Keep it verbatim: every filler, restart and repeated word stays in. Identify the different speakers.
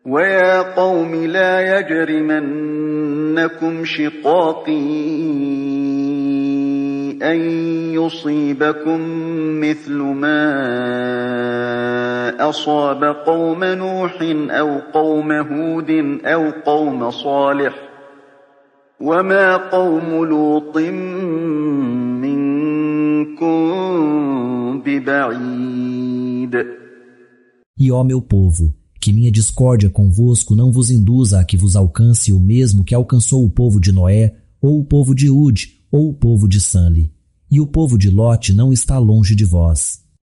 Speaker 1: وَيَا قَوْمِ لَا يَجْرِمَنَّكُمْ شِقَاقِي أَن يُصِيبَكُم مِّثْلُ مَا أَصَابَ قَوْمَ نُوحٍ أَوْ قَوْمَ هُودٍ أَوْ قَوْمَ صَالِحٍ وَمَا قَوْمُ لُوطٍ مِّنكُم بِبَعِيدٍ.
Speaker 2: E ó meu povo, que minha discórdia convosco não vos induza a que vos alcance o mesmo que alcançou o povo de Noé, ou o povo de Hud, ou o povo de Sanli. E o povo de Lote não está longe de vós.